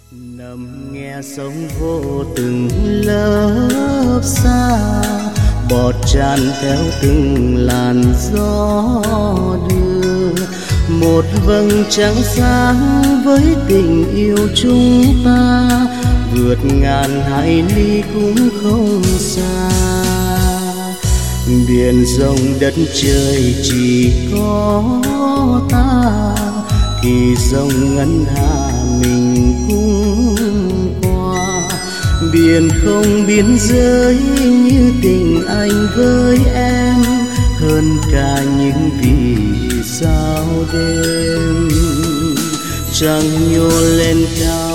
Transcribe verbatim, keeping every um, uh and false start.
Nằm nghe sóng vô từng lớp xa, bọt tràn theo từng làn gió đưa. Một vầng trăng sáng với tình yêu chúng ta, vượt ngàn hải ly cũng không xa. Biển rộng đất trời chỉ có ta, thì dòng ngân hà mình cũng qua. Biển không biên giới như tình anh với em, hơn cả những vì sao đêm. Trăng nhô lên cao